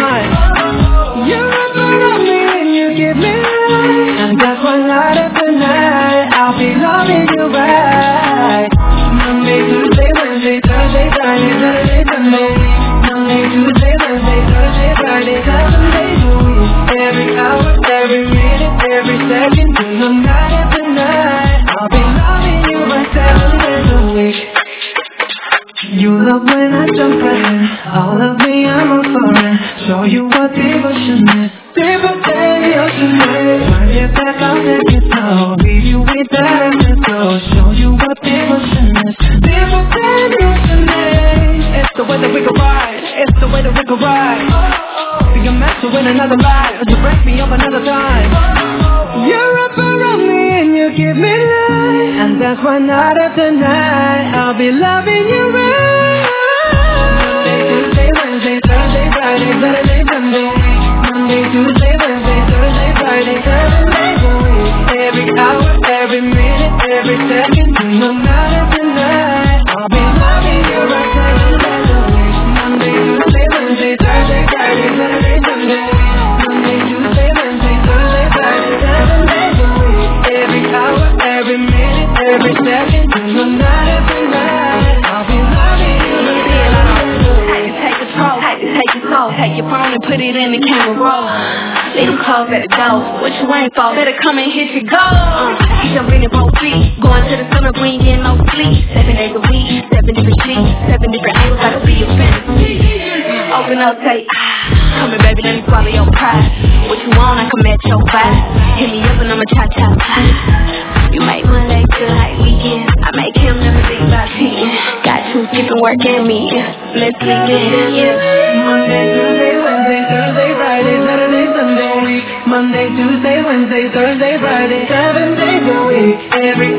time. You wrap around me and you give me life, and that's why night after night I'll be loving you right. Monday, Tuesday, Wednesday, Thursday, Friday, Saturday, Sunday. Monday, Tuesday, Wednesday, Thursday, Friday, 7 days a week. Every hour, every minute, every second, till the night after night I'll be loving you right 7 days a week. You love when I jump in, all of me I'm a foreign. Show you what devotion is, deeper than the ocean is. Turn it back, I'll take it slow, leave you with that afterglow. Show you what devotion is, deeper than the ocean is. It's the way that we can ride, it's the way that we can ride. Be a master in another life, to break me up another time. You wrap around me and you give me life, and that's why night after night I'll be loving you right. Monday, Tuesday, Wednesday, Thursday, Friday, Saturday, Sunday. Monday, Tuesday, Wednesday, Thursday, Friday, 7 days a week. Every hour, every minute, every second, till the night after night I'll be loving you right 7 days a week. Monday, Tuesday, Wednesday, Thursday, Friday, Saturday, Sunday. Monday, Tuesday, Wednesday, Thursday, Friday, 7 days a week. Every hour, every minute, every second, till the night after night I'll be loving you right 7 days a week. Take control, take your soul, take your phone and put it in the camera roll. Leave them clothes at the door. What you waiting for? Better come and hit your goal. You jumping in both feet, going to the summer, we ain't getting no sleep. 7 days a week, 7 different sheets, 7 different angles, I can see your fantasy. Open up, say come here, baby, let me swallow your pride. What you want, I can match your vibe. Hit me up and I'ma cha-cha-cha. You make Monday feel like weekend. I make him never think about cheating. Got you skipping work and me. Let's begin, yeah. Monday, Tuesday, Wednesday, Thursday, Friday, Saturday, Sunday. Monday, Tuesday, Wednesday, Thursday, Friday, 7 days a week. Every